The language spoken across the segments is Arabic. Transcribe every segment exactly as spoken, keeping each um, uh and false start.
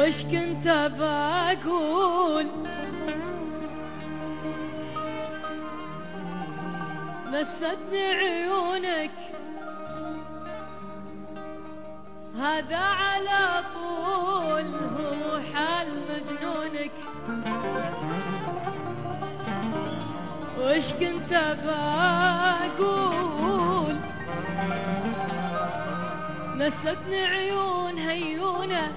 وش كنت بقول مستني عيونك هذا على طول هو حال مجنونك وش كنت بقول مستني عيون هيونة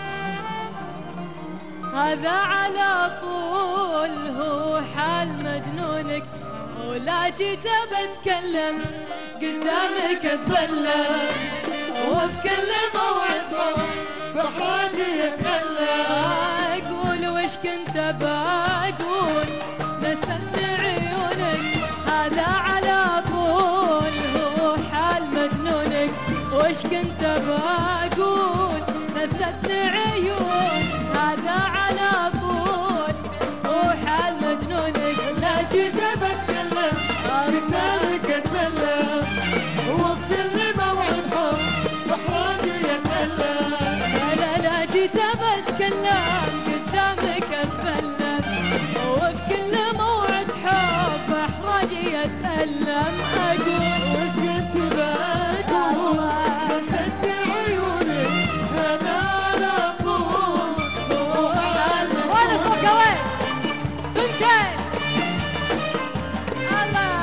هذا على طول هو حال مجنونك ولا جيت بتكلم قدامك اتبلم وبكل موعد حب بحراجي يتكلم اقول وش كنت بقول مستني عيونك هذا على طول هو حال مجنونك وش كنت بقول مستني عيون هذا على طول هو حال مجنونك لا جيت بتكلم قدامك اتبلم وبكل موعد حب بحراجي يتكلم لا لا جيت بتكلم قدامك اتبلم وبكل موعد حب احراجي يتألم اقول وش كنت بقول مستني عيونك هذا على طول هو حال وانا صوت وين ثنتين الله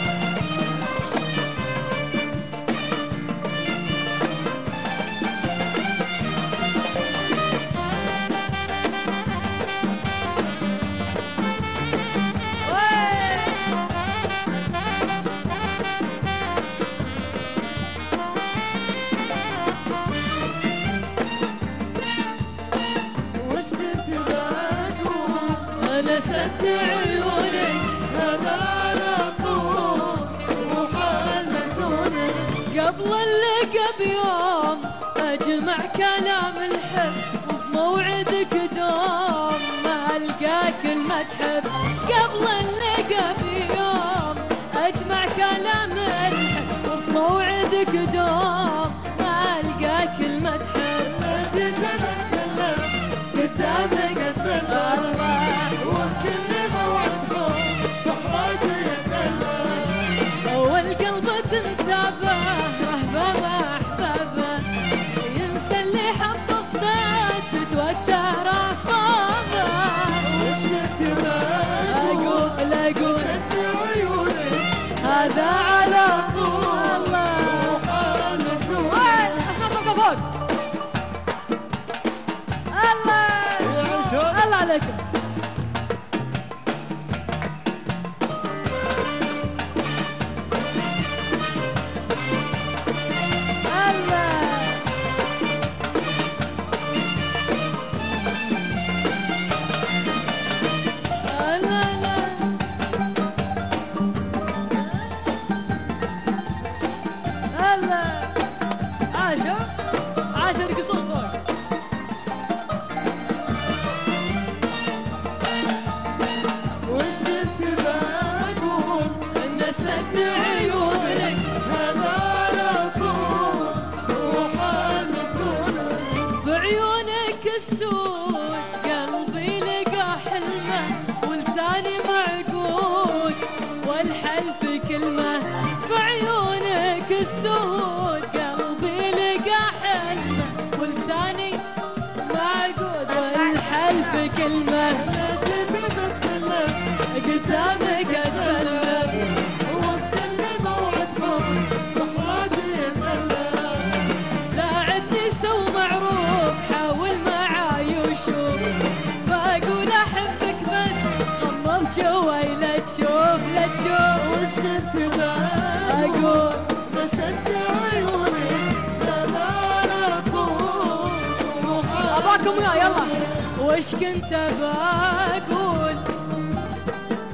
وش كنت بقول انا سد عيونك هذا على طول وحال مجنونك قبل اللقى بيوم اجمع كلام الحب وفي موعدك دوم ما القى كلمة حب قبل اللقى بيوم اجمع كلام الحب وفي موعدك دوم ما القى كلمة حب جيت بتكلم قدامك اتبلم وبكل موعد حب بحراجي يتكلم والقلب تنتابه رهبه احبابه ينسى اللي حفظته تتوتر اعصابه وش كنت بقول اقول اقول مستني عيونك هذا على طول الله وحال مجنونك وين اسمع صوتك فوق الله الله عليكم الله لا لا الله عاشر عاشر قصور فوق وش كنت بقول ان سد عيونك هذا على طول وحال مجنونك بعيونك السود قلبي لقى حلمه ولساني معقود والحلف كلمه بعيونك السود قلبي لقى حلمه ولساني معقود والحلف كلمه لا جيت بتكلم قدامك اتبلم وبكل موعد حب بحراجي يتكلم ساعدني سو معروف حاول معاي وشوف بقول احبك بس غمض شوي لا تشوف لا تشوف وش كنت بقول اقول مستني عيونك هذا على طول وحال اباكم ويا يلا وش كنت بقول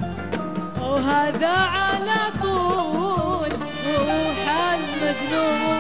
وهذا على طول وحال مجنون